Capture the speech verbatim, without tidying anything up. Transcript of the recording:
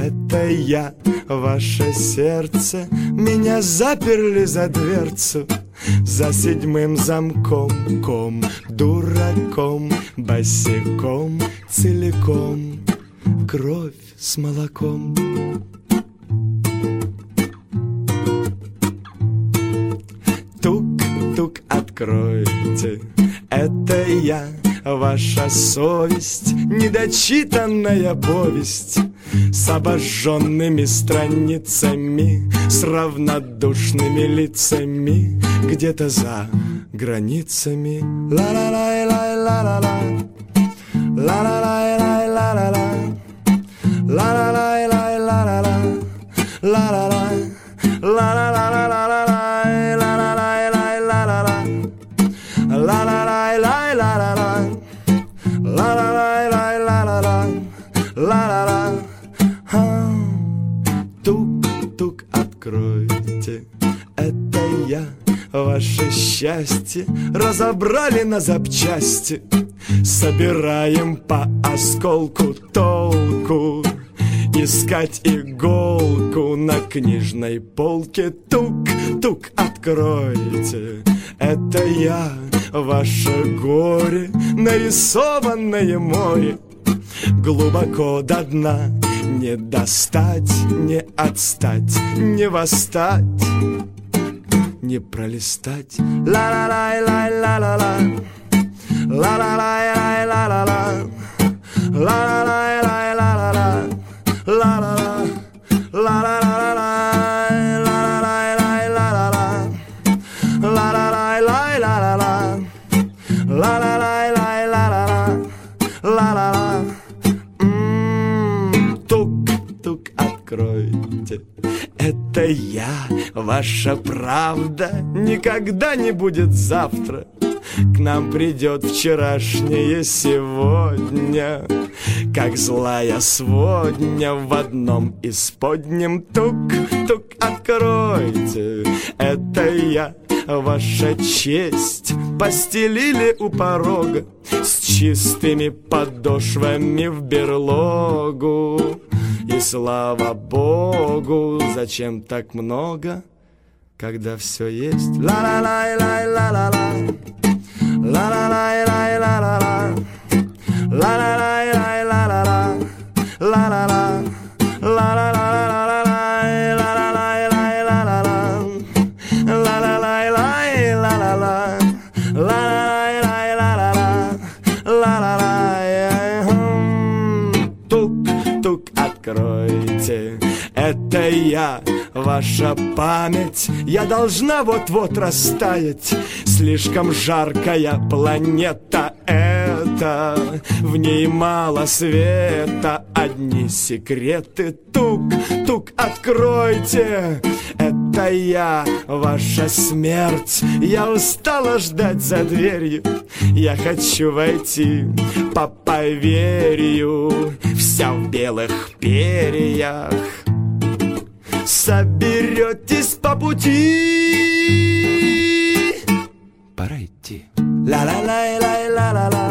это я, ваше сердце. Меня заперли за дверцу, за седьмым замком, ком, дураком, босиком, целиком, кровь с молоком. Тук-тук, откройте, это я, ваша совесть, недочитанная повесть с обожженными страницами, с равнодушными лицами где-то за границами. Ла-ла-лай-лай-ла-ла-ла, ла-ла-лай-лай-ла-ла-ла, ла-ла-лай-лай-ла-ла-ла, ла-ла-лай, ла-ла-ла-ла-ла-ла, ла-ла-лай-лай-ла-ла-ла, ла-ла-лай-лай-ла-ла-ла, ла-ла-лай-лай-ла-ла-ла, ла-ла-ла. Тук-тук, откройте, это я, ваше счастье. Разобрали на запчасти, собираем по осколку, толку искать иголку на книжной полке. Тук-тук, откройте, это я, ваше горе, нарисованное море, глубоко до дна, не достать, не отстать, не восстать, не пролистать. Ла-ла-лай-лай-ла-ла-ла, ла-ла-лай-лай-ла-ла-ла, ла-ла-лай-лай-ла-ла-ла, ла-ла-ла, ла-ла-лай-лай-ла-ла-ла, ла-ла-лай-лай-ла-ла-ла, ла-ла-лай-лай-ла-ла-ла, ла-ла-ла. Тук-тук, откройте, это я, ваша правда. Никогда не будет завтра, к нам придет вчерашнее сегодня, как злая сводня в одном исподнем. Тук-тук, откройте, это я, ваша честь. Постелили у порога с чистыми подошвами в берлогу. И слава Богу, зачем так много, когда все есть? Ла-ла-лай-лай-ла-ла-ла, ла-ла-лай-лай-ла-ла-ла, ла-ла-лай-лай-ла-ла-ла, ла-ла-ла, ла-ла-ла-ла-ла-ла, ла-ла-лай-лай-ла-ла-ла, ла-ла-лай-лай-ла-ла-ла, ла-ла-лай-лай-ла-ла-ла, ла-ла-лай. Тук-тук, откройте, это я, ваша память. Я должна вот-вот растаять. Слишком жаркая планета эта, в ней мало света, одни секреты. Тук-тук, откройте, это я, ваша смерть. Я устала ждать за дверью, я хочу войти по поверью, вся в белых перьях. Соберетесь по пути, пора идти. Ла-ла-лай-лай-ла-ла-ла.